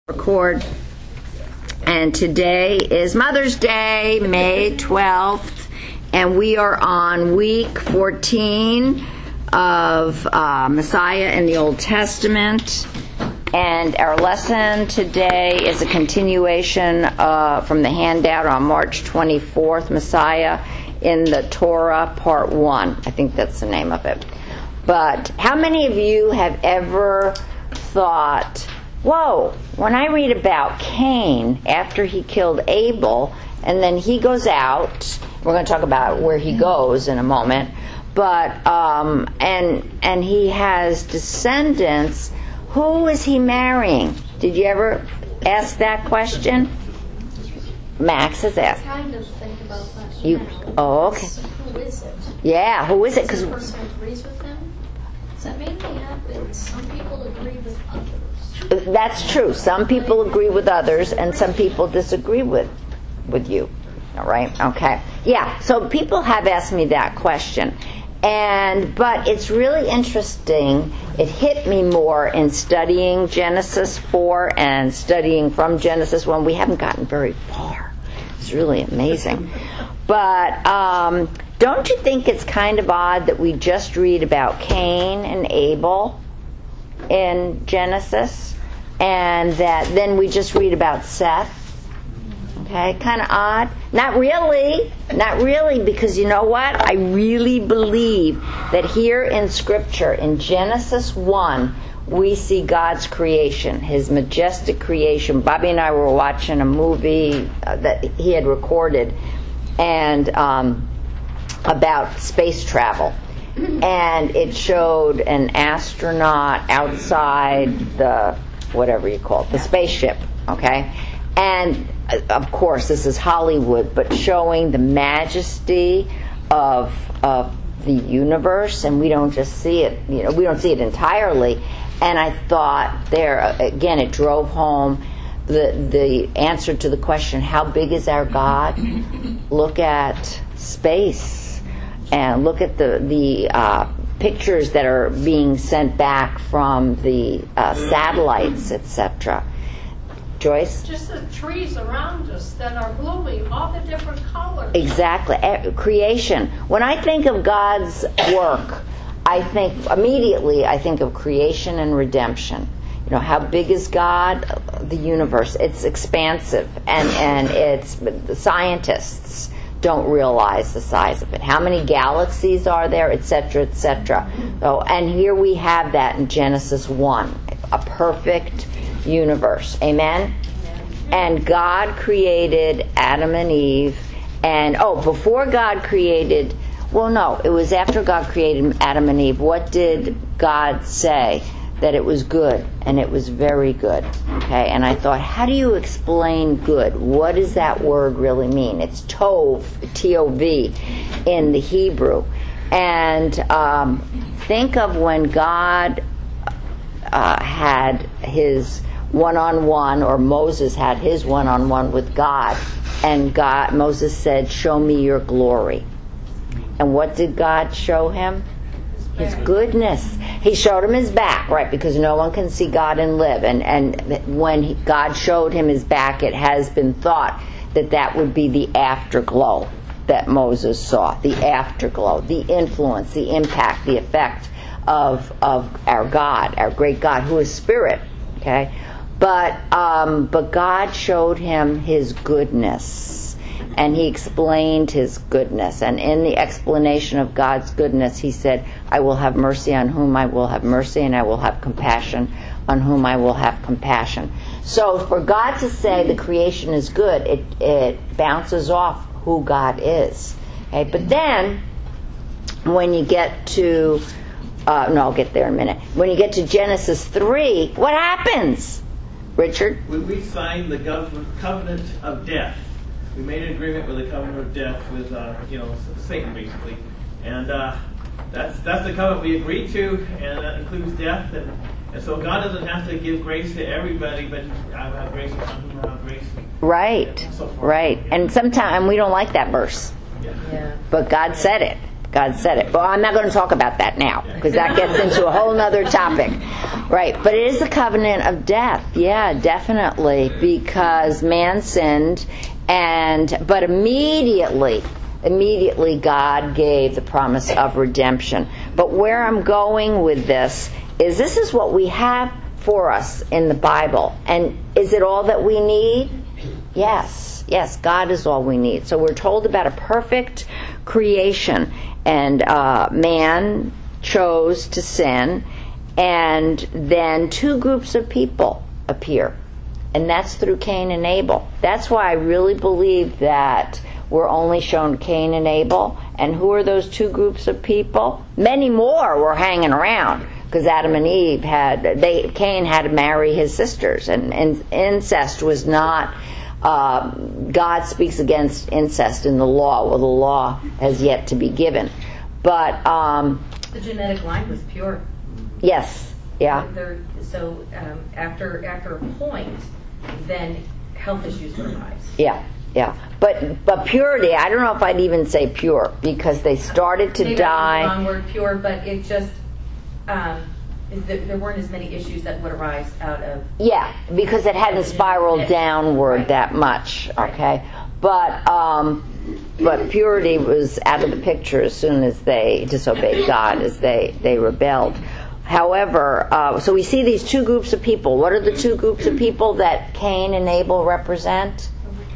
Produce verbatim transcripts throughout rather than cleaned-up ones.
Record. And today is Mother's Day, May twelfth, and we are on week fourteen of uh, Messiah in the Old Testament. And our lesson today is a continuation uh, from the handout on March twenty-fourth, Messiah in the Torah, Part one. I think that's the name of it. But how many of you have ever thought, whoa, when I read about Cain after he killed Abel, and then he goes out, we're going to talk about where he goes in a moment, but um, and and he has descendants. Who is he marrying? Did you ever ask that question? Max has asked. I kind of think about that. You? Now. Oh, okay. Who is it? Yeah, who is it? Because Because the person agrees with him. Does that mainly happen? Some people agree with others. that's true. Some people agree with others, and some people disagree with with you. All right? Okay. Yeah. So people have asked me that question. And but it's really interesting. It hit me more in studying Genesis four and studying from Genesis one. We haven't gotten very far. It's really amazing. But um, don't you think it's kind of odd that we just read about Cain and Abel in Genesis, and that then we just read about Seth? Okay, kind of odd. Not really. Not really, because you know what? I really believe that here in Scripture, in Genesis one, we see God's creation, His majestic creation. Bobby and I were watching a movie uh, that he had recorded and um, about space travel. And it showed an astronaut outside the, whatever you call it, the spaceship, okay? And of course, this is Hollywood, but showing the majesty of of the universe, and we don't just see it, you know, we don't see it entirely. And I thought there, again, it drove home the the answer to the question, how big is our God? Look at space, and look at the, the uh, pictures that are being sent back from the uh, satellites, et cetera. Joyce? Just the trees around us that are blooming, all the different colors. Exactly. Creation. When I think of God's work, I think immediately I think of creation and redemption. You know, how big is God? The universe. It's expansive, and, and it's the scientists don't realize the size of it. How many galaxies are there, et cetera, et cetera. So, and here we have that in Genesis one, a perfect universe. Amen? And God created Adam and Eve, and oh, before God created, well no, it was after God created Adam and Eve. What did God say? That it was good, and it was very good. Okay, and I thought, how do you explain good? What does that word really mean? It's tov, T O V, in the Hebrew. And um, think of when God uh, had his one-on-one, or Moses had his one-on-one with God, and God, Moses said, show me your glory. And what did God show him? His goodness. He showed him his back, right, because no one can see God and live. And, and when he, God showed him his back, it has been thought that that would be the afterglow that Moses saw, the afterglow, the influence, the impact, the effect of, of our God, our great God, who is spirit, okay? But um, but God showed him his goodness, and he explained his goodness. And in the explanation of God's goodness, he said, I will have mercy on whom I will have mercy, and I will have compassion on whom I will have compassion. So for God to say the creation is good, it, it bounces off who God is. Okay? But then, when you get to, uh, no, I'll get there in a minute. When you get to Genesis three, what happens? Richard? When we signed the gov- covenant of death, we made an agreement with the covenant of death with, uh, you know, Satan, basically. And uh, that's that's the covenant we agreed to, and that includes death. And, and so God doesn't have to give grace to everybody, but I have grace upon whom I have grace. Right, And so forth. right. And sometimes we don't like that verse. Yeah. Yeah. But God said it. God said it. But I'm not going to talk about that now, because that gets into a whole other topic. Right, but it is a covenant of death. Yeah, definitely, because man sinned, and but immediately, immediately God gave the promise of redemption. But where I'm going with this is this is what we have for us in the Bible. And is it all that we need? Yes. Yes, God is all we need. So we're told about a perfect creation. And uh, man chose to sin. And then two groups of people appear. And that's through Cain and Abel. That's why I really believe that we're only shown Cain and Abel. And who are those two groups of people? Many more were hanging around. Because Adam and Eve had, they Cain had to marry his sisters, and, and incest was not. Uh, God speaks against incest in the law. Well, the law has yet to be given, but um, the genetic line was pure. Yes, yeah. There, so um, after after a point, then health issues would arise. Yeah. Yeah, but but purity, I don't know if I'd even say pure, because they started to Maybe die. That's the wrong word, pure, but it just. Um, there, there weren't as many issues that would arise out of. Yeah, because it hadn't spiraled downward right. that much. Okay, but um, but purity was out of the picture as soon as they disobeyed God, as they they rebelled. However, uh, so we see these two groups of people. What are the two groups of people that Cain and Abel represent?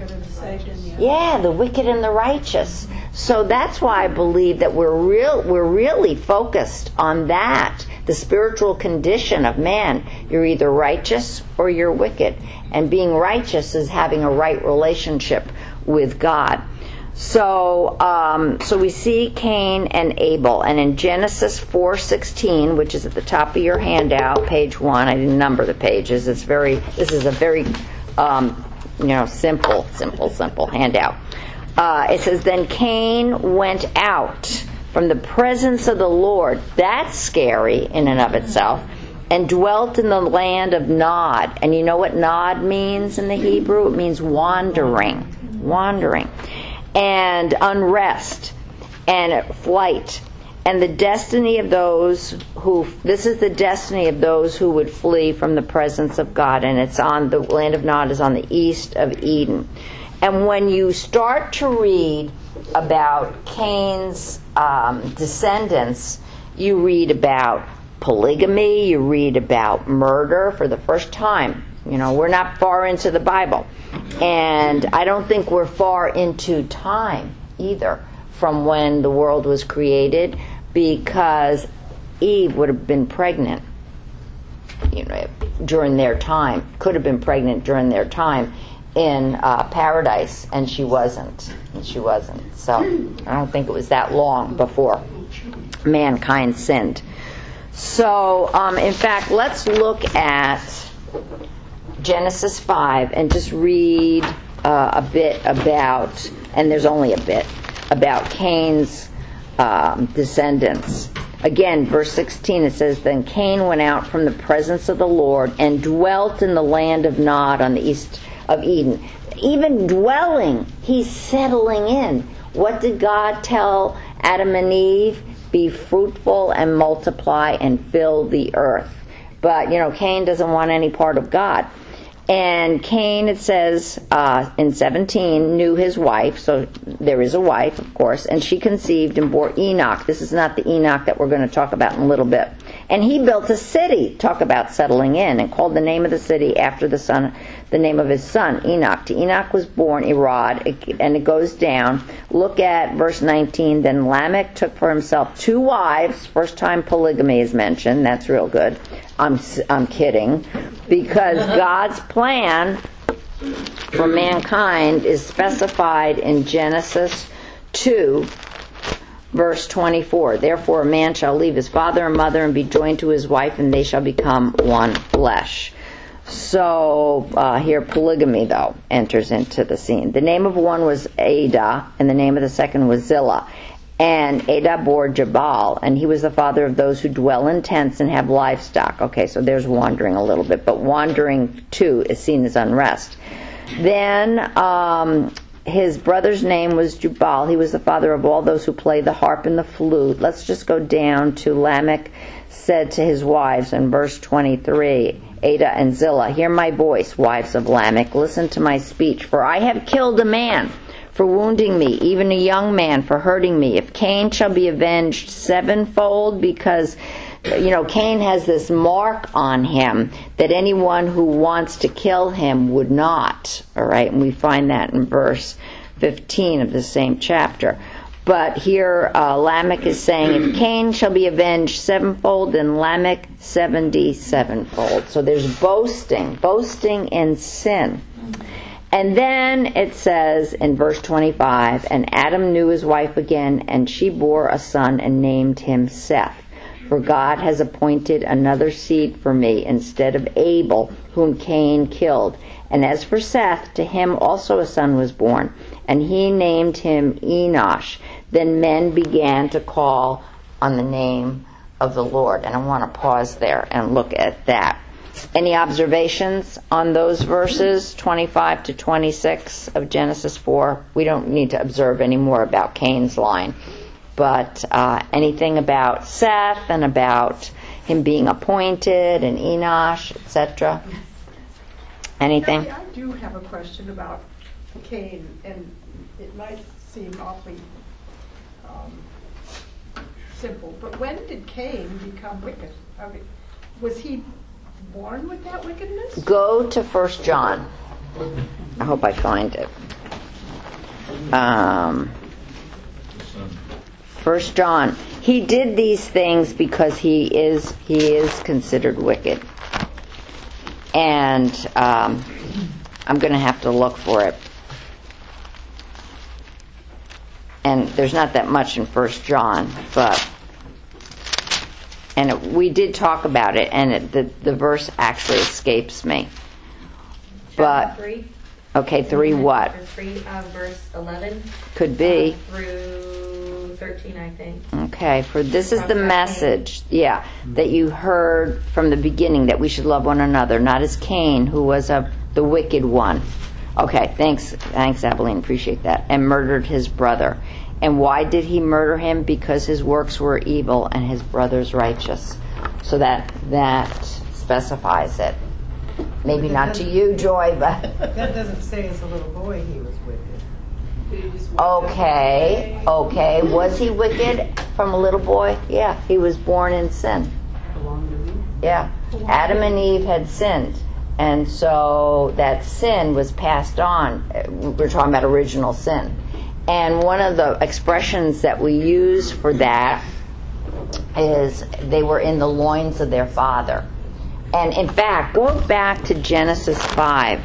Yeah, the wicked and the righteous. So that's why I believe that we're real. We're really focused on that, the spiritual condition of man. You're either righteous or you're wicked, and being righteous is having a right relationship with God. So, um, so we see Cain and Abel, and in Genesis four sixteen, which is at the top of your handout, page one. I didn't number the pages. It's very. This is a very, um, you know, simple, simple, simple handout. Uh, it says, then Cain went out from the presence of the Lord. That's scary in and of itself. And dwelt in the land of Nod. And you know what Nod means in the Hebrew? It means wandering. Wandering. And unrest. And flight. And the destiny of those who, this is the destiny of those who would flee from the presence of God. And it's on, the land of Nod is on the east of Eden. And when you start to read about Cain's um, descendants, you read about polygamy, you read about murder for the first time. You know, we're not far into the Bible. And I don't think we're far into time either from when the world was created, because Eve would have been pregnant, you know, during their time, could have been pregnant during their time in uh, paradise, and she wasn't. And she wasn't. So I don't think it was that long before mankind sinned. So, um, in fact, let's look at Genesis five and just read uh, a bit about, and there's only a bit, about Cain's um, descendants. Again, verse sixteen, it says, then Cain went out from the presence of the Lord and dwelt in the land of Nod on the east of Eden. Even dwelling, he's settling in. What did God tell Adam and Eve? Be fruitful and multiply and fill the earth. But, you know, Cain doesn't want any part of God. And Cain, it says uh, in seventeen, knew his wife. So there is a wife, of course. And she conceived and bore Enoch. This is not the Enoch that we're going to talk about in a little bit. And he built a city, talk about settling in, and called the name of the city after the son, the name of his son, Enoch. To Enoch was born Irad, and it goes down. Look at verse nineteen. Then Lamech took for himself two wives. First time polygamy is mentioned. That's real good. I'm I'm kidding, because God's plan for mankind is specified in Genesis two. Verse twenty-four, therefore a man shall leave his father and mother and be joined to his wife, and they shall become one flesh. So uh, here polygamy, though, enters into the scene. The name of one was Adah, and the name of the second was Zillah. And Adah bore Jabal, and he was the father of those who dwell in tents and have livestock. Okay, so there's wandering a little bit, but wandering, too, is seen as unrest. Then... Um, his brother's name was Jubal. He was the father of all those who play the harp and the flute. Let's just go down to Lamech said to his wives in verse twenty-three, Ada and Zillah, hear my voice, wives of Lamech, listen to my speech, for I have killed a man for wounding me, even a young man for hurting me. If Cain shall be avenged sevenfold, because you know, Cain has this mark on him that anyone who wants to kill him would not. All right, and we find that in verse fifteen of the same chapter. But here uh, Lamech is saying, if Cain shall be avenged sevenfold, then Lamech seventy-sevenfold. So there's boasting, boasting in sin. And then it says in verse twenty-five, and Adam knew his wife again, and she bore a son and named him Seth. For God has appointed another seed for me instead of Abel, whom Cain killed. And as for Seth, to him also a son was born, and he named him Enosh. Then men began to call on the name of the Lord. And I want to pause there and look at that. Any observations on those verses, twenty-five to twenty-six of Genesis four? We don't need to observe any more about Cain's line. But uh, anything about Seth and about him being appointed and Enosh, et cetera? Anything? I do have a question about Cain, and it might seem awfully um, simple, but when did Cain become wicked? I mean, was he born with that wickedness? Go to First John. I hope I find it. Um, First John. He did these things because he is he is considered wicked. And um, I'm going to have to look for it. And there's not that much in First John, but and it, we did talk about it, and it, the the verse actually escapes me. But three. Okay, three what? Chapter three, uh, verse eleven. Could be. Uh, through thirteen, I think. Okay, for this is the message, yeah, that you heard from the beginning, that we should love one another, not as Cain, who was of the wicked one. Okay, thanks, thanks, Abilene, appreciate that. And murdered his brother. And why did he murder him? Because his works were evil and his brother's righteous. So that that specifies it. Maybe not to you, Joy, but That doesn't say as a little boy he was wicked. okay, okay. Was he wicked from a little boy? Yeah, he was born in sin. Yeah, Adam and Eve had sinned, and so that sin was passed on. We're talking about original sin. And one of the expressions that we use for that is they were in the loins of their father. And in fact, go back to Genesis five.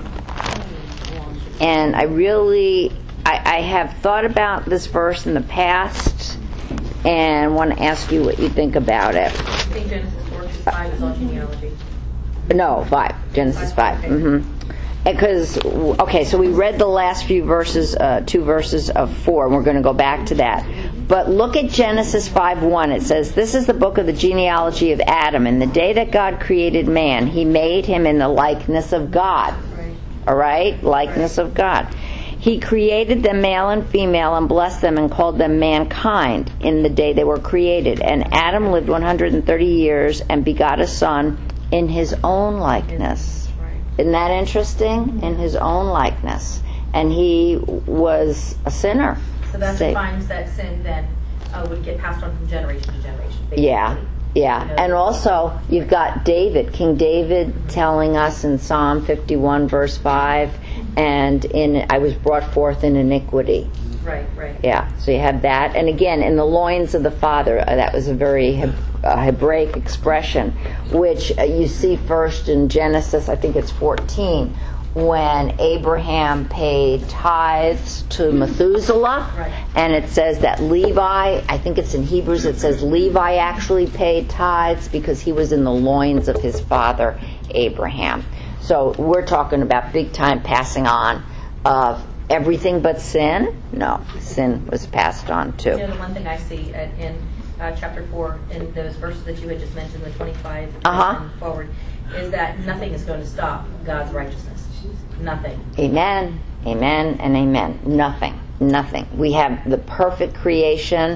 And I really, I, I have thought about this verse in the past and want to ask you what you think about it. I think Genesis four, five is all genealogy. No, five. Genesis five. Mm-hmm. Because, okay, so we read the last few verses, uh, two verses of four, and we're going to go back to that. But look at Genesis five one. It says, this is the book of the genealogy of Adam. In the day that God created man, he made him in the likeness of God. Right. All right? Likeness of God. He created them male and female and blessed them and called them mankind in the day they were created. And Adam lived one hundred thirty years and begot a son in his own likeness. Isn't that interesting? In his own likeness. And he was a sinner. So that Say, defines that sin then uh, would get passed on from generation to generation. Basically. Yeah, yeah. You know, And also, you've got David, King David, telling us in Psalm fifty-one, verse five, and in I was brought forth in iniquity. Right, right. Yeah, so you have that. And again, in the loins of the father, uh, that was a very Heb- uh, Hebraic expression, which uh, you see first in Genesis, I think it's fourteen, when Abraham paid tithes to Methuselah. Right. And it says that Levi, I think it's in Hebrews, it says Levi actually paid tithes because he was in the loins of his father Abraham. So we're talking about big time passing on of everything but sin? No, sin was passed on too. You know, the one thing I see at, in uh, chapter four, in those verses that you had just mentioned, the twenty-five Uh-huh. and forward, is that nothing is going to stop God's righteousness. Nothing. Amen, amen, and amen. Nothing, nothing. We have the perfect creation,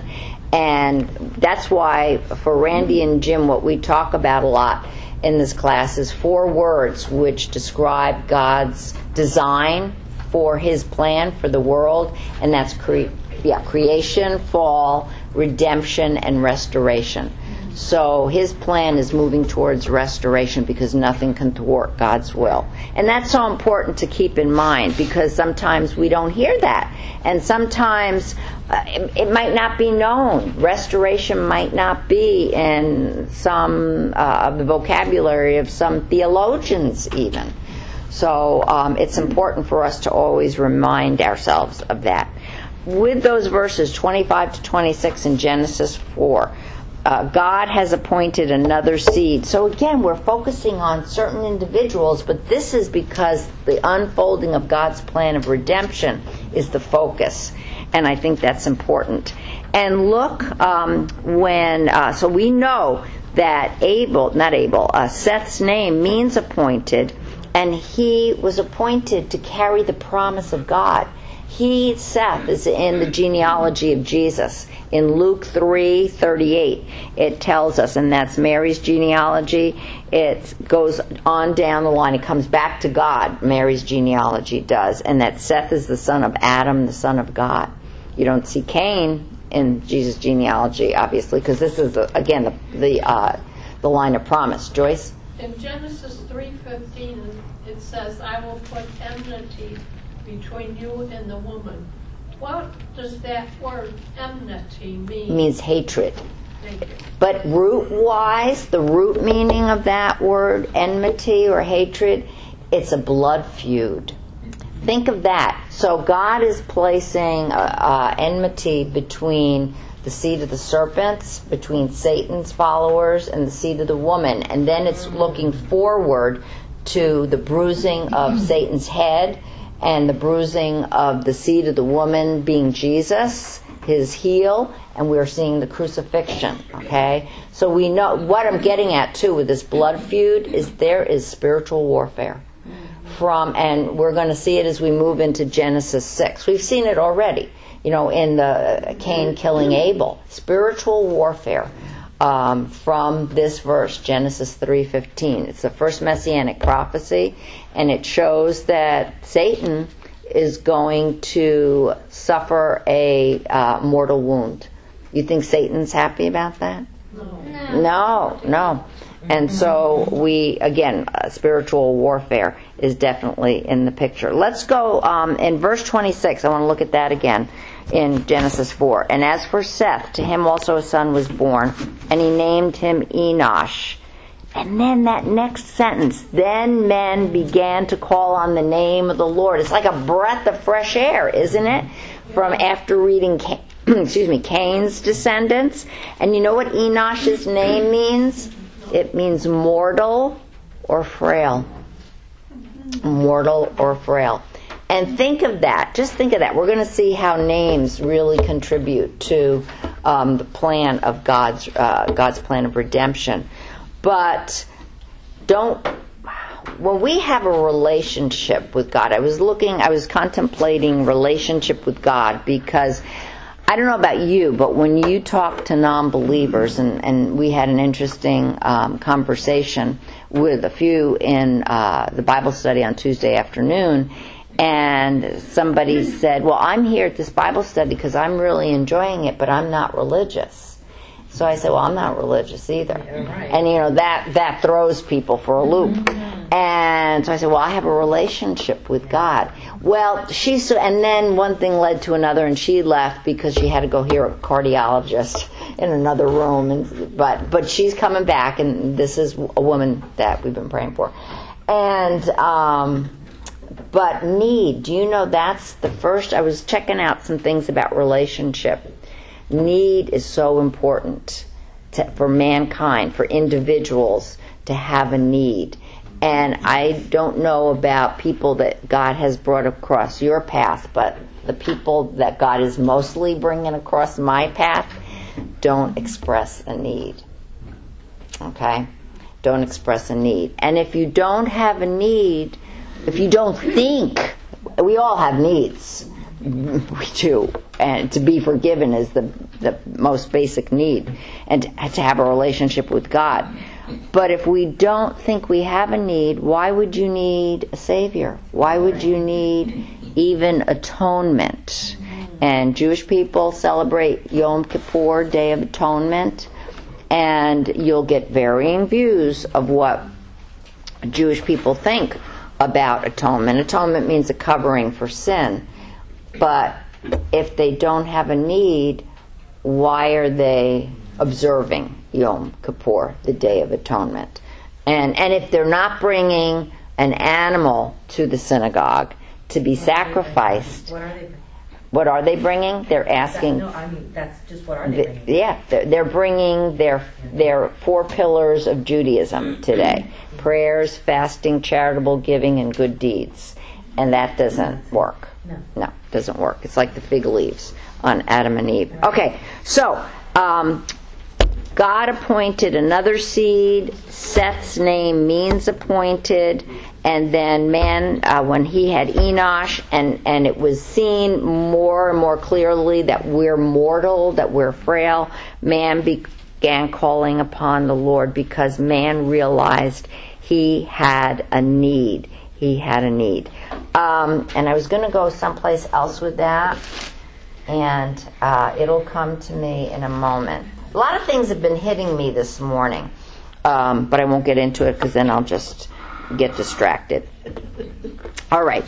and that's why for Randy and Jim, what we talk about a lot in this class is four words which describe God's design for His plan for the world, and that's cre- yeah, creation, fall, redemption, and restoration. So His plan is moving towards restoration because nothing can thwart God's will. And that's so important to keep in mind because sometimes we don't hear that. And sometimes uh, it, it might not be known. Restoration might not be in some uh, of the vocabulary of some theologians even. So um, it's important for us to always remind ourselves of that. With those verses twenty-five to twenty-six in Genesis four, Uh, God has appointed another seed. So again, we're focusing on certain individuals, but this is because the unfolding of God's plan of redemption is the focus. And I think that's important. And look, um, when, uh, so we know that Abel, not Abel, uh, Seth's name means appointed, and he was appointed to carry the promise of God. He, Seth, is in the genealogy of Jesus. In Luke three thirty-eight, it tells us, and that's Mary's genealogy. It goes on down the line. It comes back to God, Mary's genealogy does, and that Seth is the son of Adam, the son of God. You don't see Cain in Jesus' genealogy, obviously, because this is, the, again, the the, uh, the line of promise. Joyce? In Genesis three fifteen, it says, I will put enmity between you and the woman. What does that word enmity mean? It means hatred. Thank you. But root-wise, the root meaning of that word, enmity or hatred, it's a blood feud. Think of that. So God is placing uh, uh, enmity between the seed of the serpents, between Satan's followers, and the seed of the woman. And then it's looking forward to the bruising of Satan's head and the bruising of the seed of the woman being Jesus, his heel, and we're seeing the crucifixion, okay? So we know, what I'm getting at too with this blood feud is there is spiritual warfare. From, and we're going to see it as we move into Genesis six. We've seen it already, you know, in the Cain killing Abel. Spiritual warfare um, from this verse, Genesis three fifteen. It's the first messianic prophecy, and it shows that Satan is going to suffer a uh, mortal wound. You think Satan's happy about that? No. No, no. And so we, again, uh, spiritual warfare is definitely in the picture. Let's go um, in verse twenty-six. I want to look at that again in Genesis four. And as for Seth, to him also a son was born, and he named him Enosh. And then that next sentence, then men began to call on the name of the Lord. It's like a breath of fresh air, isn't it? From after reading, Cain, excuse me, Cain's descendants. And you know what Enosh's name means? It means mortal or frail. Mortal or frail. And think of that. Just think of that. We're going to see how names really contribute to um, the plan of God's uh, God's plan of redemption. But don't. When we have a relationship with God, I was looking, I was contemplating relationship with God because I don't know about you, but when you talk to non-believers, and, and we had an interesting um, conversation with a few in uh, the Bible study on Tuesday afternoon, and somebody said, well, I'm here at this Bible study because I'm really enjoying it, but I'm not religious. So I said, well, I'm not religious either. Right. And, you know, that, that throws people for a loop. Mm-hmm. And so I said, well, I have a relationship with God. Well, she's, and then one thing led to another, and she left because she had to go hear a cardiologist in another room. And, but, but she's coming back, and this is a woman that we've been praying for. And, um, but need, do you know that's the first, I was checking out some things about relationship. Need is so important to, for mankind, for individuals to have a need. And I don't know about people that God has brought across your path, but the people that God is mostly bringing across my path don't express a need. Okay? Don't express a need. And if you don't have a need, if you don't think, we all have needs. We do. And to be forgiven is the, the most basic need. And to have a relationship with God. But if we don't think we have a need, why would you need a Savior? Why would you need even atonement? And Jewish people celebrate Yom Kippur, Day of Atonement. And you'll get varying views of what Jewish people think about atonement. Atonement means a covering for sin. But if they don't have a need, why are they observing Yom Kippur, the Day of Atonement? And and if they're not bringing an animal to the synagogue to be sacrificed, What are they? what are they bringing? They're asking. No, I mean that's just what are they bringing? Yeah, they're, they're bringing their their four pillars of Judaism today: prayers, fasting, charitable giving, and good deeds. And that doesn't work. No. No, doesn't work. It's like the fig leaves on Adam and Eve. Okay, so um, God appointed another seed. Seth's name means appointed. And then man, uh, when he had Enosh, and, and it was seen more and more clearly that we're mortal, that we're frail, man began calling upon the Lord because man realized he had a need. He had a need. Um, and I was going to go someplace else with that, and uh, it'll come to me in a moment. A lot of things have been hitting me this morning, um, but I won't get into it because then I'll just get distracted. All right.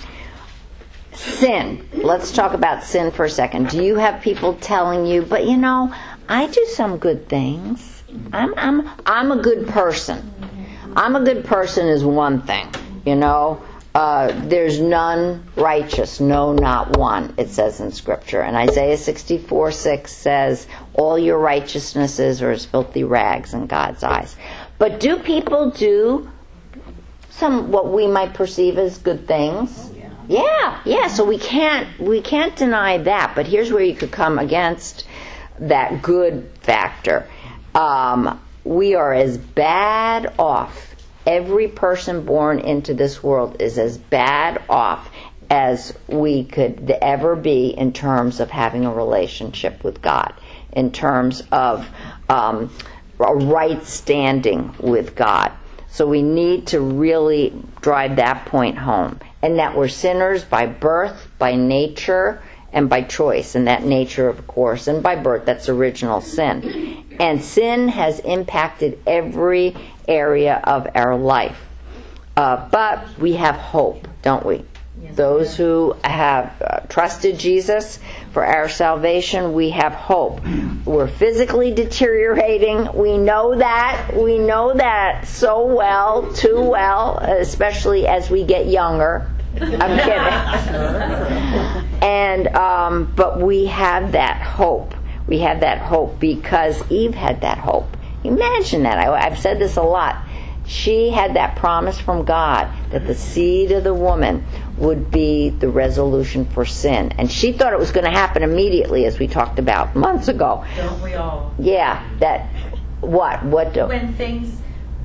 Sin. Let's talk about sin for a second. Do you have people telling you, but you know, I do some good things. I'm I'm I'm a good person. I'm a good person is one thing. You know, uh, there's none righteous, no, not one, it says in Scripture. And Isaiah sixty-four six says, all your righteousnesses are as filthy rags in God's eyes. But do people do some what we might perceive as good things? Yeah, yeah. yeah. So we can't we can't deny that. But here's where you could come against that good factor. Um, we are as bad off. Every person born into this world is as bad off as we could ever be in terms of having a relationship with God, in terms of um, a right standing with God. So we need to really drive that point home. And that we're sinners by birth, by nature, and by choice. And that nature, of course, and by birth, that's original sin. And sin has impacted every area of our life. Uh, but we have hope, don't we? Yes. Those who have uh, trusted Jesus for our salvation, we have hope. We're physically deteriorating. We know that. We know that so well, too well, especially as we get younger. I'm kidding. And um, but we have that hope. We have that hope because Eve had that hope. Imagine that. I, I've said this a lot. She had that promise from God that the seed of the woman would be the resolution for sin. And she thought it was going to happen immediately, as we talked about months ago. Don't we all? Yeah. That. What? What do? When things,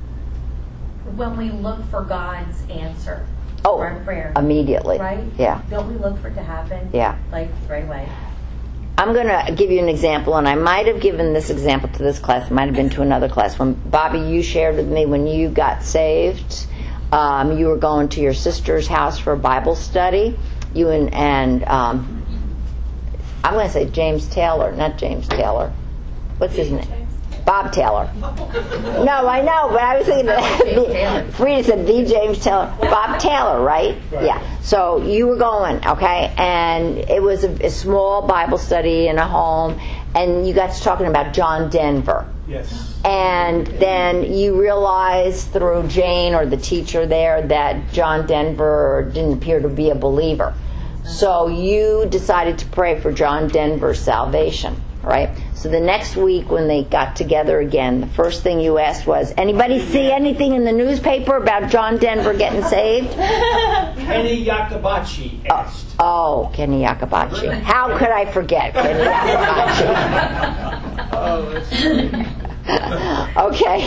when we look for God's answer oh, for our prayer. Immediately. Right? Yeah. Don't we look for it to happen? Yeah. Like right away. I'm going to give you an example, and I might have given this example to this class. It might have been to another class. When Bobby, you shared with me when you got saved, um, you were going to your sister's house for a Bible study. You and, and um, I'm going to say James Taylor, not James Taylor. What's his name? Bob Taylor. No, I know, but I was thinking that. Frida said the James Taylor. Bob Taylor, right? right? Yeah. So you were going, okay, and it was a, a small Bible study in a home, and you got to talking about John Denver. Yes. And then you realized through Jane or the teacher there that John Denver didn't appear to be a believer. So you decided to pray for John Denver's salvation, right? So the next week when they got together again, the first thing you asked was, anybody see anything in the newspaper about John Denver getting saved? Kenny Yakabachi asked. Oh, oh Kenny Yakabachi. How could I forget Kenny Yakabachi? Oh, that's funny. Okay,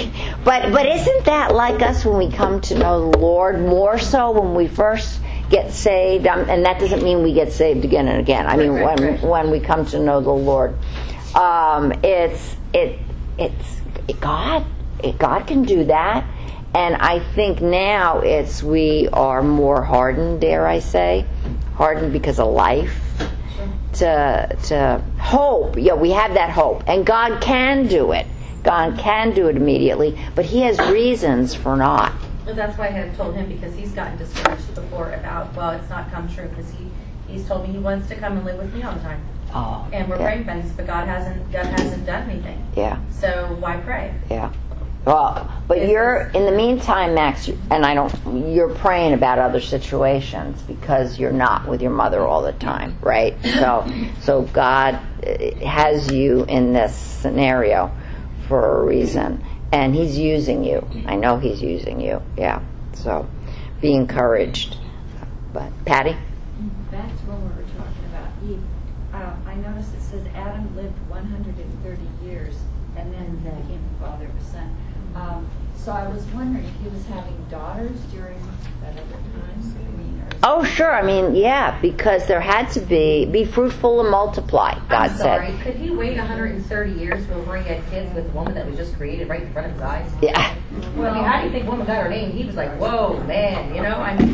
But but isn't that like us when we come to know the Lord? More so when we first get saved, um, and that doesn't mean we get saved again and again. I mean, Right, right, when right. when we come to know the Lord, um, it's it it's it, God. It, God can do that, and I think now it's we are more hardened. Dare I say, hardened because of life. To to hope, yeah, we have that hope, and God can do it. God can do it immediately, but He has reasons for not. Well, that's why I had told him, because he's gotten discouraged before about, well, it's not come true, because he, he's told me he wants to come and live with me all the time. Oh, And we're yeah. praying about this, but God hasn't, God hasn't done anything. Yeah, So why pray? yeah. Well, but It's- you're in the meantime, Max, and I don't. You're praying about other situations because you're not with your mother all the time, right? So, so God uh, has you in this scenario for a reason, and He's using you. I know He's using you. Yeah. So, be encouraged. But Patty. Back to when we were talking about Eve, uh, I noticed it says Adam lived one hundred thirty years and then became the father of a son. Um, so I was wondering if he was having daughters during that other time. I mean, or is Oh, sure. I mean, yeah, because there had to be be fruitful and multiply. God I'm sorry, said. could he wait one hundred thirty years before he had kids with a woman that was just created right in front of his eyes? Yeah. Well, I mean, how do you think woman got her name? He was like, whoa, man, you know? I mean,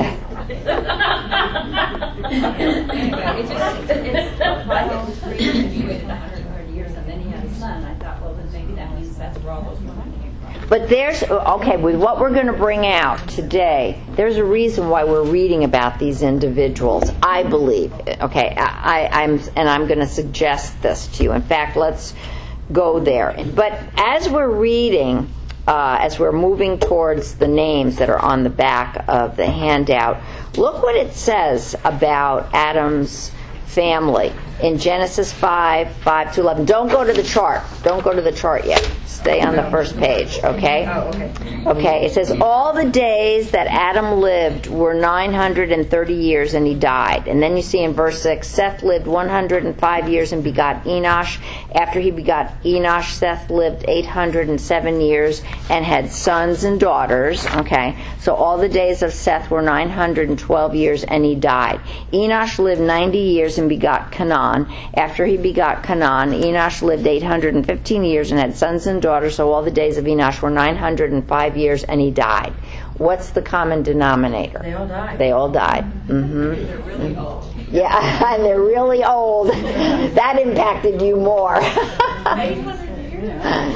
anyway, it just it's why it was created and he waited one hundred thirty years and then he had a son. I thought, well, then maybe that means that's where all those women came from. But there's, okay, with what we're going to bring out today, there's a reason why we're reading about these individuals, I believe. Okay, I, I, I'm, and I'm going to suggest this to you. In fact, let's go there. But as we're reading, uh, as we're moving towards the names that are on the back of the handout, look what it says about Adam's family in Genesis five, five to eleven. Don't go to the chart. Don't go to the chart yet. Stay on the first page, okay? oh, okay. Okay, it says, all the days that Adam lived were nine hundred thirty years, and he died. And then you see in verse six, Seth lived one hundred five years and begot Enosh. After he begot Enosh, Seth lived eight hundred seven years and had sons and daughters. Okay, so all the days of Seth were nine hundred twelve years, and he died. Enosh lived ninety years and begot Canaan. After he begot Canaan, Enosh lived eight hundred fifteen years and had sons and daughters. So all the days of Enosh were nine hundred five years, and he died. What's the common denominator? They all died. They all died. Mm-hmm. They're really old. Yeah, and they're really old. That impacted you more. eight hundred years.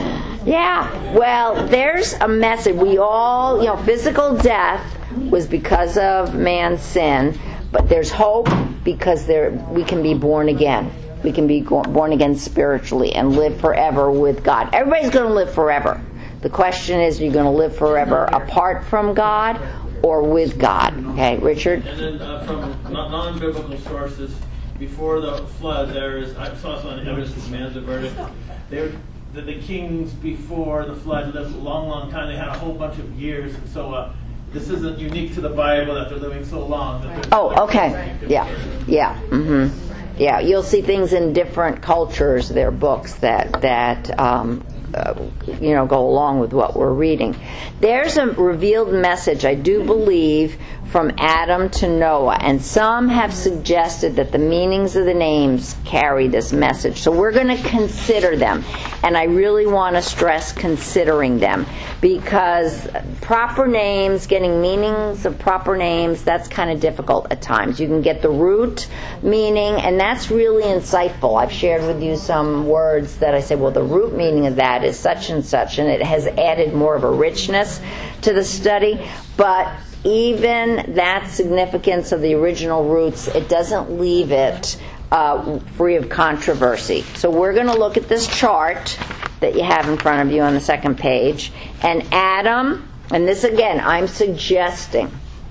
Yeah. Well, there's a message. We all, you know, physical death was because of man's sin, but there's hope because there we can be born again. We can be born again spiritually and live forever with God. Everybody's going to live forever. The question is, are you going to live forever apart from God or with God? Okay, Richard? And then uh, from non- non-biblical sources, before the flood, there's, I saw some evidence of man's verdict. There, the, the kings before the flood lived a long, long time. They had a whole bunch of years. And so uh, this isn't unique to the Bible that they're living so long. That they're- Oh, okay. Yeah, yeah. Mm-hmm. Yeah, you'll see things in different cultures, their books that that um, uh, you know go along with what we're reading. There's a revealed message, I do believe, from Adam to Noah, and some have suggested that the meanings of the names carry this message. So we're going to consider them, and I really want to stress considering them, because proper names, getting meanings of proper names, that's kind of difficult at times. You can get the root meaning, and that's really insightful. I've shared with you some words that I say, well, the root meaning of that is such and such, and it has added more of a richness to the study. But even that significance of the original roots, it doesn't leave it uh, free of controversy. So we're going to look at this chart that you have in front of you on the second page. And Adam, and this again, I'm suggesting,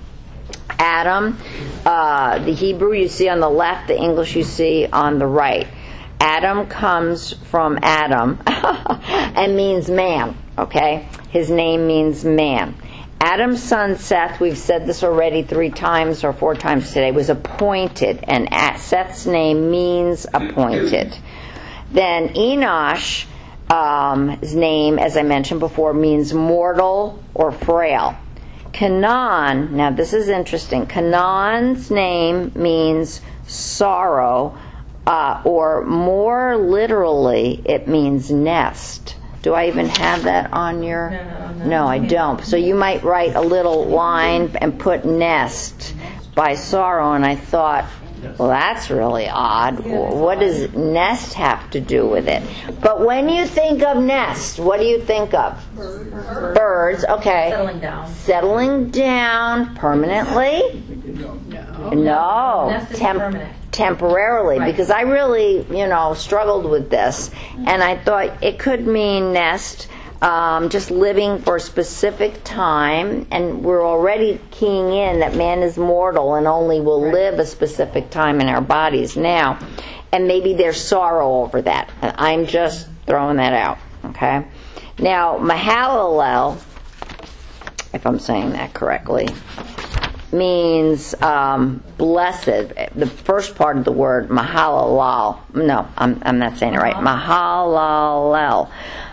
Adam, uh, the Hebrew you see on the left, the English you see on the right. Adam comes from Adam and means man, okay? His name means man. Adam's son Seth, we've said this already three times or four times today, was appointed, and Seth's name means appointed. Then Enosh, um, his name, as I mentioned before, means mortal or frail. Canaan, now this is interesting. Canaan's name means sorrow, uh, or more literally, it means nest. Do I even have that on your? No, no, no. No, I don't. So you might write a little line and put nest by sorrow, and I thought, well, that's really odd. What does nest have to do with it? But when you think of nest, what do you think of? Birds. Birds, okay. Settling down. Settling down permanently? No. No. Nest is Temp- permanent. Temporarily, Right. because I really, you know, struggled with this, and I thought it could mean nest, um, just living for a specific time, and we're already keying in that man is mortal and only will Right. live a specific time in our bodies now, and maybe there's sorrow over that. I'm just throwing that out, okay? Now, Mahalalel, if I'm saying that correctly, means um, blessed. The first part of the word, mahalalel. No, I'm, I'm not saying it right. Mahalalel.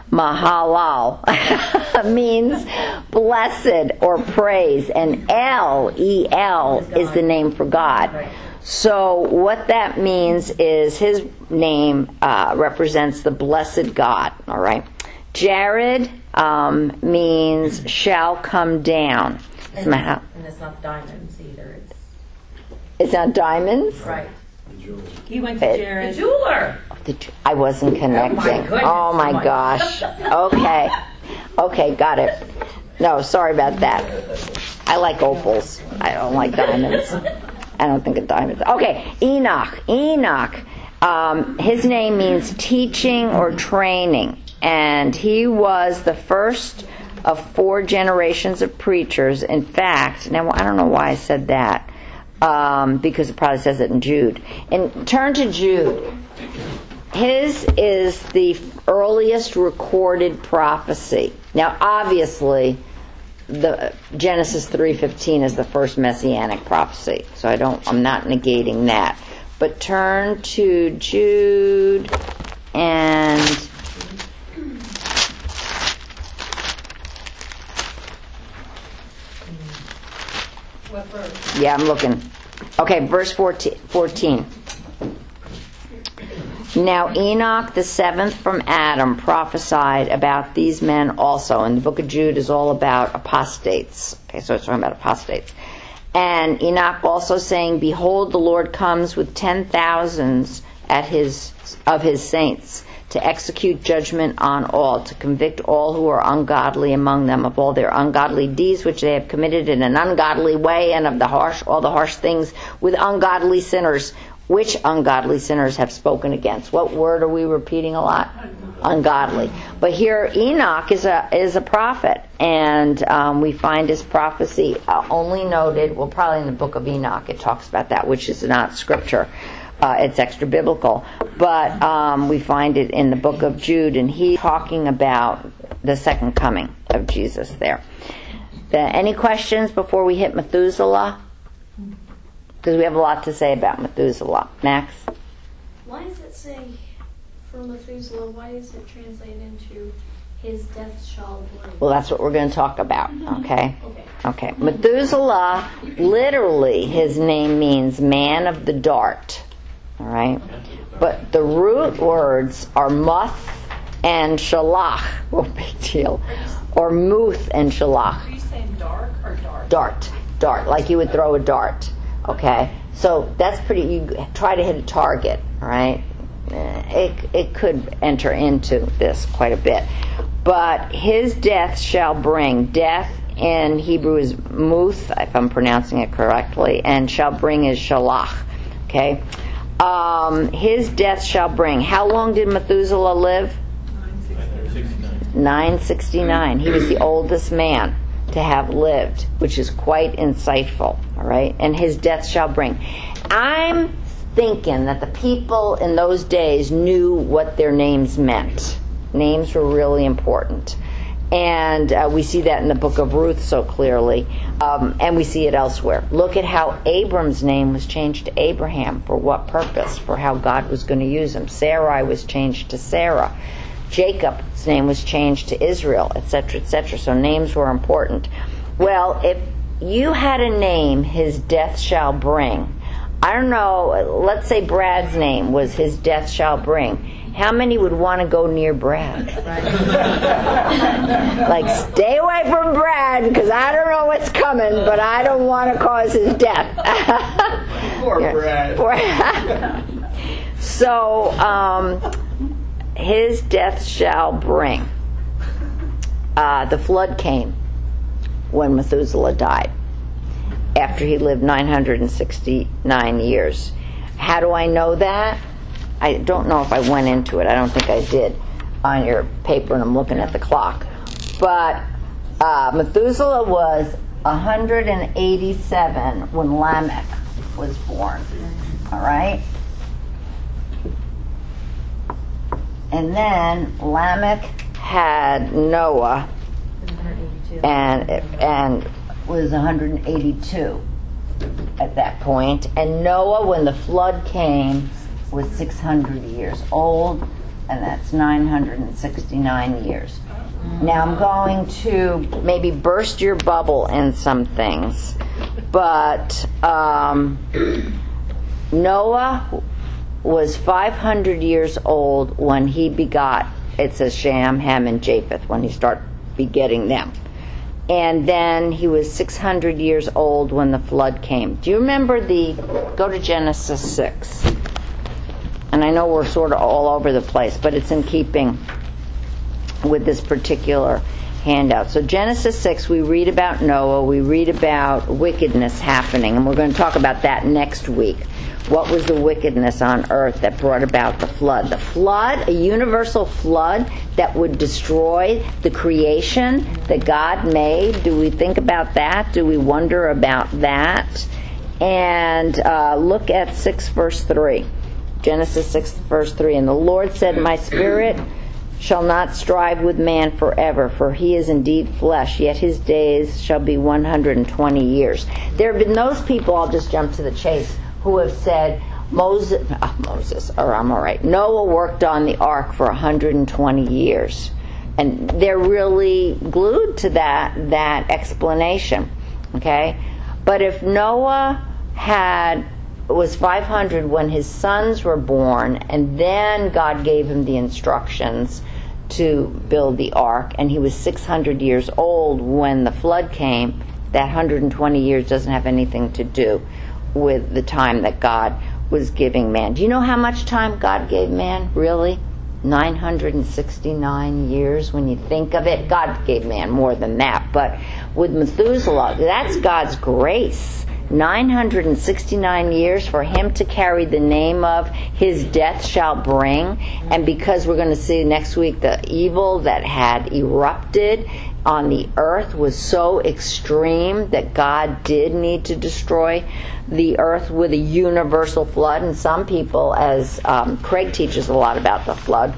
Mahalal means blessed or praise, and El, E L, is the name for God. Right. So what that means is his name uh, represents the blessed God. All right. Jared um, means shall come down. It's And, Mahal- and it's not diamonds either. It's It's not diamonds? right. He went to It- The Jared. jeweler. The j- I wasn't connecting. goodness. Oh my Oh my- gosh. Okay. Okay, got it. No, sorry about that. I like opals. I don't like diamonds. I don't think of diamonds. Okay, Enoch. Enoch. Um, his name means teaching or training. And he was the first of four generations of preachers. In fact, now I don't know why I said that, um, because it probably says it in Jude. And turn to Jude. His is the earliest recorded prophecy. Now, obviously, the Genesis three fifteen is the first messianic prophecy, so I don't. I'm not negating that. But turn to Jude and. What verse? Yeah, I'm looking. Okay, verse fourteen. Now Enoch, the seventh from Adam, prophesied about these men also. And the book of Jude is all about apostates. Okay, so it's talking about apostates. And Enoch also saying, behold, the Lord comes with ten thousands at his of his saints, to execute judgment on all, to convict all who are ungodly among them of all their ungodly deeds which they have committed in an ungodly way, and of the harsh all the harsh things with ungodly sinners, which ungodly sinners have spoken against. What word are we repeating a lot? Ungodly. But here Enoch is a is a prophet, and um, we find his prophecy uh, only noted, well, probably in the book of Enoch it talks about that, which is not scripture. Uh, it's extra biblical, but um, we find it in the book of Jude, and he's talking about the second coming of Jesus there. The, any questions before we hit Methuselah? Because we have a lot to say about Methuselah. Max? Why does it say for Methuselah, why is it translated into his death shall bring? Well, that's what we're going to talk about, okay? Okay. Okay. Methuselah, literally, his name means man of the dart. All right? But the root words are muth and shalach. Oh, big deal. Or muth and shalach. Are you saying dark or dark? Dart. Dart. Like you would throw a dart. Okay? So that's pretty, you try to hit a target. All right? It, it could enter into this quite a bit. But his death shall bring. Death in Hebrew is muth, if I'm pronouncing it correctly, and shall bring is shalach. Okay? Um, his death shall bring. How long did Methuselah live? nine sixty-nine. He was the oldest man to have lived, which is quite insightful. All right? And his death shall bring. I'm thinking that the people in those days knew what their names meant. Names were really important. And uh, we see that in the book of Ruth so clearly. Um, and we see it elsewhere. Look at how Abram's name was changed to Abraham. For what purpose? For how God was going to use him. Sarai was changed to Sarah. Jacob's name was changed to Israel, et cetera, et cetera. So names were important. Well, if you had a name, his death shall bring. I don't know, let's say Brad's name was his death shall bring. How many would want to go near Brad? Like, stay away from Brad, because I don't know what's coming, but I don't want to cause his death. Poor Brad. So, um, his death shall bring. Uh, the flood came when Methuselah died, after he lived nine hundred sixty-nine years. How do I know that? I don't know if I went into it. I don't think I did on your paper, and I'm looking at the clock. But uh, Methuselah was one hundred eighty-seven when Lamech was born. All right? And then Lamech had Noah, and and was one hundred eighty-two at that point. And Noah, when the flood came, was six hundred years old, and that's nine hundred sixty-nine years. Now I'm going to maybe burst your bubble in some things, but um, Noah was five hundred years old when he begot, it says Shem, Ham, and Japheth, when he started begetting them. And then he was six hundred years old when the flood came. Do you remember the, go to Genesis six. And I know we're sort of all over the place, but it's in keeping with this particular handout. So Genesis six, we read about Noah, we read about wickedness happening, and we're going to talk about that next week. What was the wickedness on earth that brought about the flood? The flood, a universal flood that would destroy the creation that God made. Do we think about that? Do we wonder about that? And uh, look at six verse three. Genesis six verse three. And the Lord said, my spirit shall not strive with man forever, for he is indeed flesh, yet his days shall be one hundred twenty years. There have been those people, I'll just jump to the chase, who have said, Moses, oh, Moses, or I'm all right, Noah worked on the ark for one hundred twenty years. And they're really glued to that, that explanation, okay? But if Noah had, was five hundred when his sons were born, and then God gave him the instructions to build the ark, and he was six hundred years old when the flood came, that one hundred twenty years doesn't have anything to do with the time that God was giving man. Do you know how much time God gave man, really? nine hundred sixty-nine years, when you think of it. God gave man more than that, but with Methuselah, that's God's grace. nine hundred sixty-nine years for him to carry the name of his death shall bring. And because we're going to see next week the evil that had erupted on the earth was so extreme that God did need to destroy the earth with a universal flood. And some people, as um, Craig teaches a lot about the flood,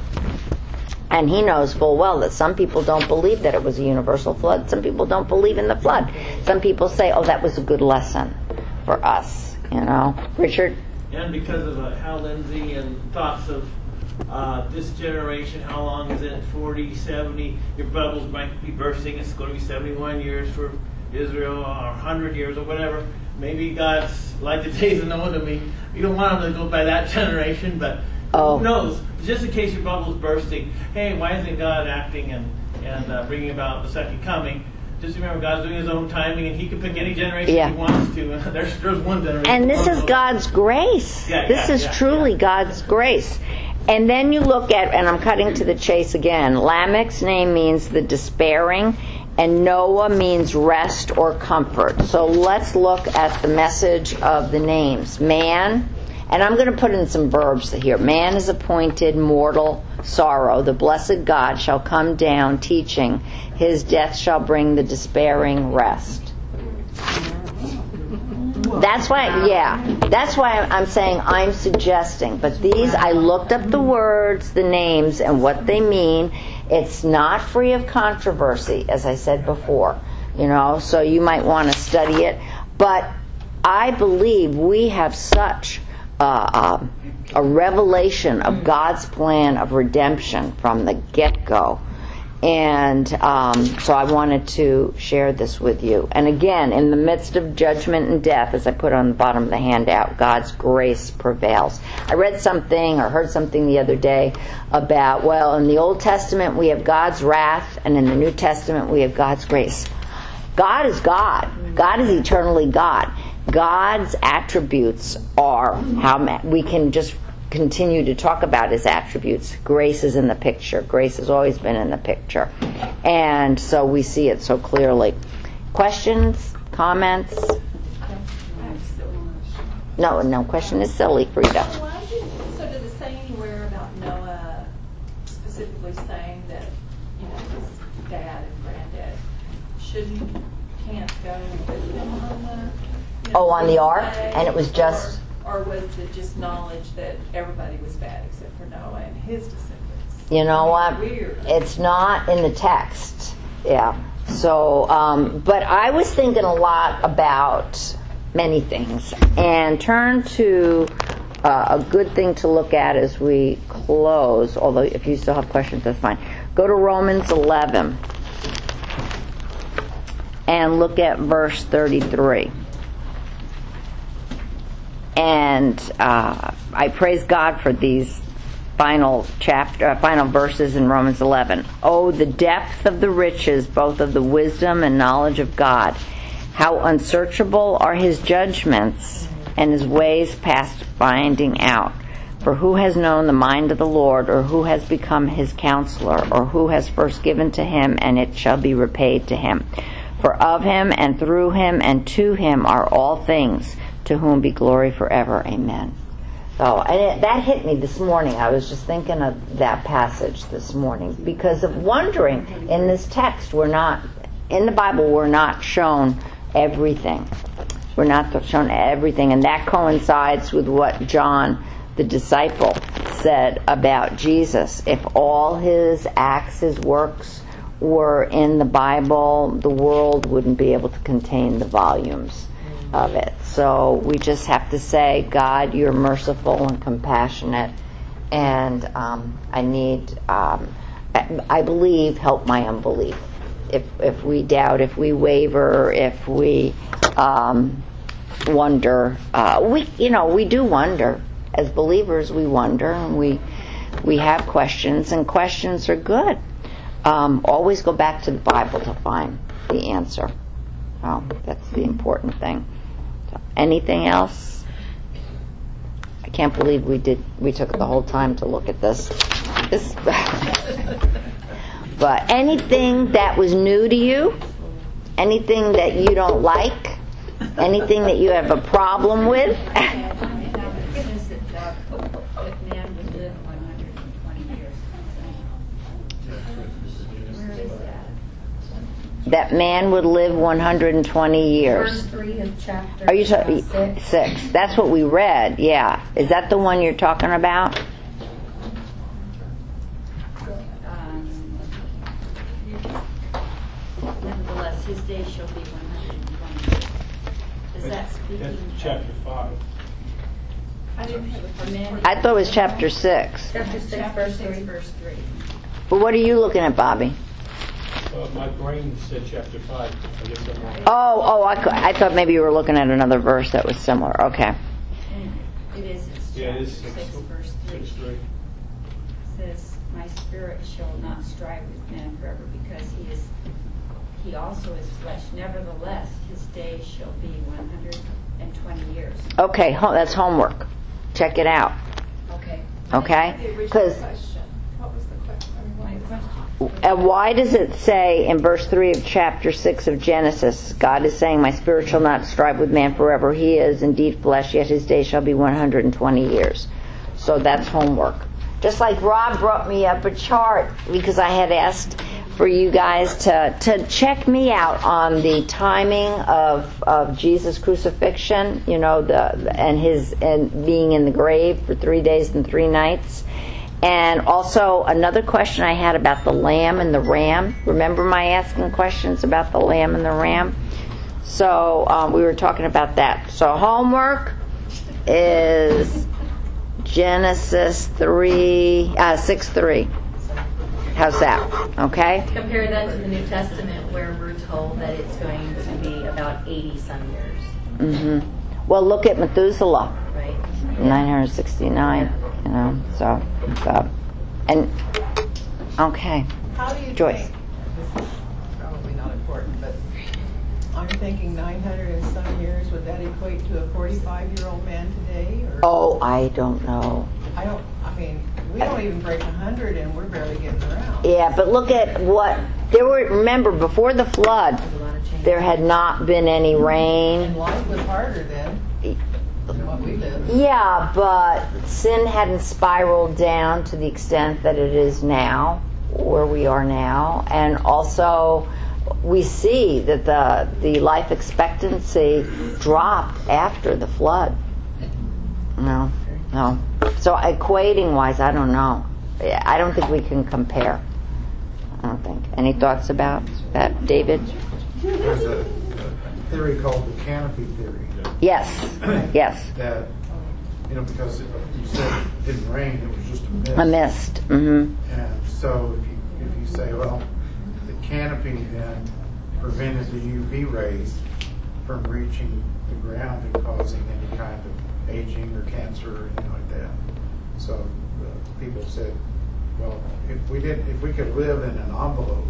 and he knows full well that some people don't believe that it was a universal flood. Some people don't believe in the flood. Some people say, oh, that was a good lesson for us, you know. Richard? And because of uh, Hal Lindsey and thoughts of uh, this generation, how long is it? forty, seventy, your bubbles might be bursting. It's going to be seventy-one years for Israel, or one hundred years, or whatever. Maybe God's like the days of Noah to me. You don't want them to go by that generation, but oh. who knows? Just in case your bubble's bursting, hey, why isn't God acting and, and uh, bringing about the second coming? Just remember, God's doing his own timing, and he can pick any generation yeah. he wants to. there's, there's one generation. And this is God's grace. Yeah, this yeah, is yeah, truly yeah. God's grace. And then you look at, and I'm cutting to the chase again, Lamech's name means the despairing, and Noah means rest or comfort. So let's look at the message of the names. Man, and I'm going to put in some verbs here. Man is appointed mortal sorrow. The blessed God shall come down teaching. His death shall bring the despairing rest. That's why, yeah, that's why I'm saying I'm suggesting. But these, I looked up the words, the names, and what they mean. It's not free of controversy, as I said before, you know, so you might want to study it. But I believe we have such uh, um, a revelation of God's plan of redemption from the get-go. And um, so I wanted to share this with you. And again, in the midst of judgment and death, as I put on the bottom of the handout, God's grace prevails. I read something or heard something the other day about, well, in the Old Testament we have God's wrath, and in the New Testament we have God's grace. God is God. God is eternally God. God's attributes are how ma- we can just continue to talk about his attributes. Grace is in the picture. Grace has always been in the picture. And so we see it so clearly. Questions? Comments? No, no question is silly, Frida. Why did, so does it say anywhere about Noah specifically saying that, you know, his dad and granddad shouldn't, can't go with him on the, you know, Oh, on the ark? day, And it was just... Or, or was it just knowledge that everybody was bad except for Noah and his descendants? You know what? Weird. It's not in the text. Yeah. So, um, but I was thinking a lot about many things. And turn to uh, a good thing to look at as we close, although if you still have questions, that's fine. Go to Romans eleven and look at verse thirty-three. And uh, I praise God for these final chapter, uh, final verses in Romans eleven. Oh, the depth of the riches, both of the wisdom and knowledge of God! How unsearchable are his judgments, and his ways past finding out. For who has known the mind of the Lord, or who has become his counselor, or who has first given to him, and it shall be repaid to him? For of him, and through him, and to him are all things, to whom be glory forever. Amen. So, and it, that hit me this morning. I was just thinking of that passage this morning because of wondering, in this text, we're not, in the Bible, we're not shown everything. We're not shown everything, and that coincides with what John, the disciple, said about Jesus. If all his acts, his works, were in the Bible, the world wouldn't be able to contain the volumes of it. So we just have to say, God, you're merciful and compassionate, and um, I need, um, I believe, help my unbelief. If if we doubt, if we waver, if we um, wonder, uh, we you know we do wonder as believers. We wonder, and we we have questions, and questions are good. Um, always go back to the Bible to find the answer. Oh, that's the important thing. So, anything else? I can't believe we did. We took the whole time to look at this. This. But anything that was new to you, anything that you don't like, anything that you have a problem with. That man would live one hundred twenty years. Verse three of chapter Are you talking six. six? That's what we read. Yeah. Is that the one you're talking about? Um, nevertheless, his days shall be one hundred twenty. Is that speaking? That's chapter five. I didn't have a For men, I thought it was chapter six. chapter six, verse three. Verse three. But what are you looking at, Bobby? Uh, my brain said chapter five. I guess I'm wrong. Oh, oh, I, cou- I thought maybe you were looking at another verse that was similar. Okay. It is. It's Yeah, it is chapter six, six, verse three. six three. It says, "My spirit shall not strive with man forever, because he is, he also is flesh. Nevertheless, his days shall be one hundred and twenty years." Okay, ho- that's homework. Check it out. Okay. Okay? The original Because question. What was the question? I mean, what My was question. and why does it say in verse three of chapter six of Genesis, God is saying, "My spirit shall not strive with man forever. He is indeed flesh, yet his days shall be one hundred twenty years." So that's homework. Just like Rob brought me up a chart because I had asked for you guys to, to check me out on the timing of, of Jesus' crucifixion, you know, the and his and being in the grave for three days and three nights. And also another question I had about the lamb and the ram. Remember my asking questions about the lamb and the ram? So um, we were talking about that. So homework is Genesis three, uh, six three. How's that? Okay? Compare that to the New Testament where we're told that it's going to be about eighty some years. Mm-hmm. Well, look at Methuselah. Right. nine hundred sixty-nine, you know, so, so, and, okay. How do you Joyce. think, this is probably not important, but I'm thinking nine hundred and some years, would that equate to a forty-five-year-old man today? Or Oh, I don't know. I don't, I mean, we don't even break one hundred and we're barely getting around. Yeah, but look at what, there were, remember, before the flood, There's a lot of change. there had not been any And rain. life was harder then than what we live. Yeah, but sin hadn't spiraled down to the extent that it is now, where we are now. And also, we see that the the life expectancy dropped after the flood. No, no. So equating wise, I don't know. I don't think we can compare. I don't think. Any thoughts about that, David? There's a theory called the canopy theory. Yes, yes. That, you know, because it, you said it didn't rain, it was just a mist. A mist. Mm-hmm. And so if you, if you say, well, the canopy then prevented the U V rays from reaching the ground and causing any kind of aging or cancer or anything like that. So uh, people said, well, if we did, if we could live in an envelope,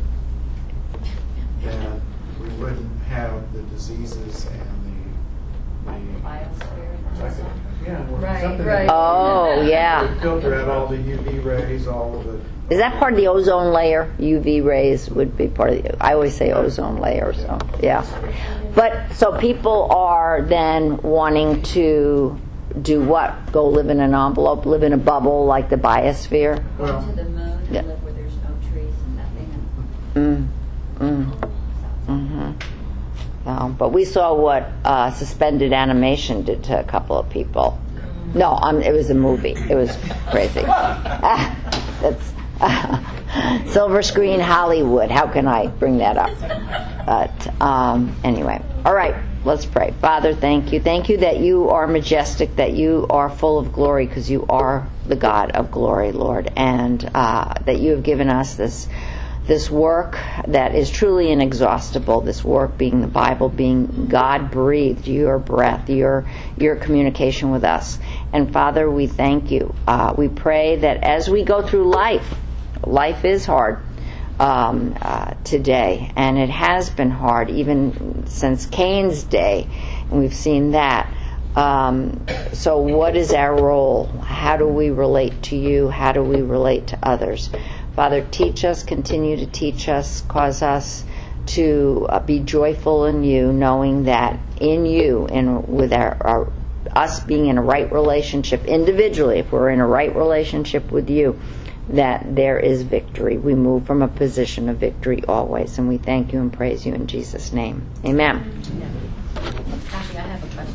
then we wouldn't have the diseases and the, the Biosphere. yeah, well, Right, something right. that- Oh, yeah. would filter out all the U V rays, all of the. Is that part of the ozone layer? U V rays would be part of the, I always say ozone layer, so, yeah. But, so people are then wanting to do what? Go live in an envelope, live in a bubble like the biosphere? Go Well, to the moon and Yeah. live where there's no trees and nothing. Mm, mm, mm-hmm. No, but we saw what uh, suspended animation did to a couple of people. No, um, it was a movie. It was crazy. That's silver screen Hollywood. How can I bring that up? But um, anyway, all right. Let's pray. Father, thank you. Thank you that you are majestic, that you are full of glory, because you are the God of glory, Lord, and uh, that you have given us this this work that is truly inexhaustible, this work being the Bible, being God-breathed, your breath, your your communication with us. And Father, we thank you. Uh, we pray that as we go through life, life is hard um, uh, today, and it has been hard even since Cain's day, and we've seen that. Um, so what is our role? How do we relate to you? How do we relate to others? Father, teach us, continue to teach us, cause us to uh, be joyful in you, knowing that in you and with our, our us being in a right relationship individually, if we're in a right relationship with you, that there is victory. We move from a position of victory always, and we thank you and praise you in Jesus' name. Amen.